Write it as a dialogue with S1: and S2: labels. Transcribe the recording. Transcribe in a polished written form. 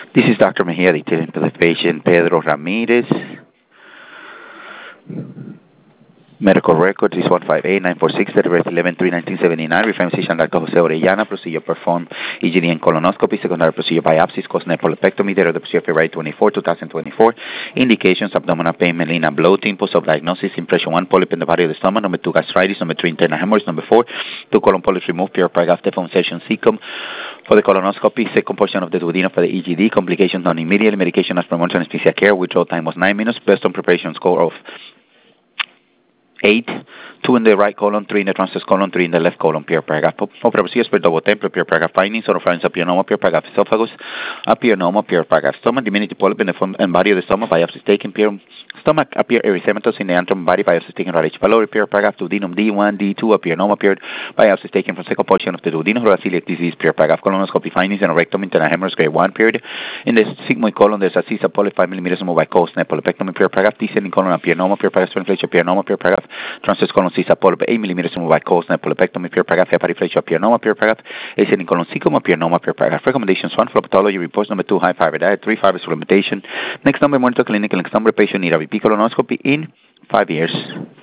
S1: This is Dr. Mejia detailing for the patient Pedro Ramirez. Medical records is 158-946, date of birth 11/3/1979. Referring physician Dr. Jose Orellana. Procedure performed EGD and colonoscopy. Secondary procedure biopsies, cause nephrolepectomy. Date of the procedure February 24, 2024. Indications: abdominal pain, melena, bloating. Post-op diagnosis: impression 1, polyp in the body of the stomach. Number 2, gastritis. Number 3, internal hemorrhoids. Number 4, 2 colon polyps removed. Pure paragraph deformation cecum. For the colonoscopy, second portion of the duodenum for the EGD. Complications done immediately. Medication as per monitoring anesthesia care. Withdrawal time was 9 minutes. Best on preparation score of 8, 2 in the right colon, 3 in the transverse colon, 3 in the left colon, pure paragraph. For procedures per double temple, pure paragraph findings, oropharynx, apianoma, pure paragraph esophagus, apianoma, pure paragraph stomach, diminutive polyp in the front and body of the stomach, biopsies taken, pure stomach, appear erythematous in the antrum body, biopsies taken right H. pylori, pure paragraph, duodenum D1, D2, apianoma, pure biopsies taken from second portion of the duodenum, celiac disease, pure paragraph, colonoscopy findings, and rectum, internal hemorrhage, grade 1, period. In the sigmoid colon, there's a CISA polyp, 5 millimeters removed by cold snap, polypectomy, pure paragraph, descending colon, apianoma, pure paragraph, inflation, apianoma, pure paragraph, transverse colon, CISA polyp, 8 millimeters removed by cold snap, polypectomy, pure paragraph, hepatoflexia, apianoma, pure paragraph, ascending colon, cecum, apianoma, pure paragraph. Recommendations: 1, pathology reports. Number 2, high fiber diet. 3, fiber supplementation. Next number, monitor clinical. Next number, patient need a repeat colonoscopy in 5 years.